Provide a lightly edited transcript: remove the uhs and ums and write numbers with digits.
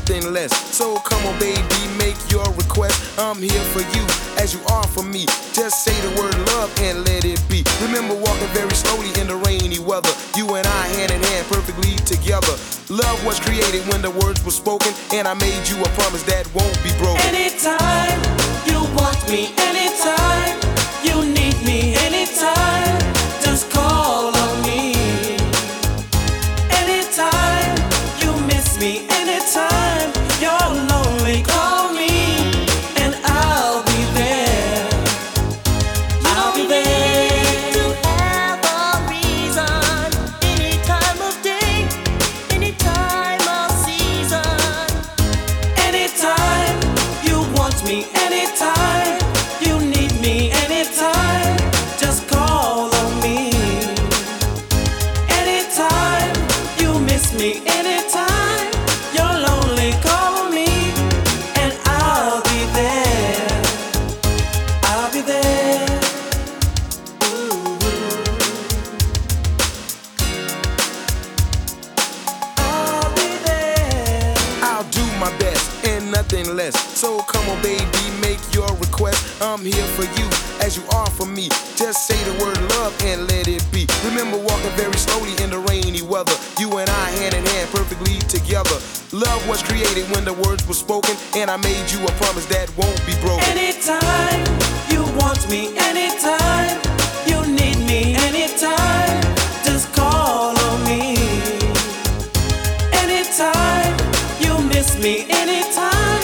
nothing less. So come on, baby, make your request. I'm here for you as you are for me. Just say the word love and let it be. Remember walking very slowly in the rainy weather. You and I hand in hand perfectly together. Love was created when the words were spoken, and I made you a promise that won't be broken. Anytime you want me, anytime you need me, anytime just call on me. Anytime you miss me, anytime you're lonely, call me and I'll be there. I'll be there. To have a reason, any time of day, any time of season. Anytime you want me, anytime you need me, anytime just call on me. Anytime you miss me, anytime you're lonely, call me and I'll be there. I'll be there. Ooh. I'll be there. I'll do my best and nothing less. So come on, baby, make your request. I'm here for you as you are for me. Just say the word love and let it be. Remember walking very slowly in the rainy weather. You and I hand in hand perfectly together. Love was created when the words were spoken, and I made you a promise that won't be broken. Anytime you want me, anytime you need me, anytime just call on me. Anytime you miss me, anytime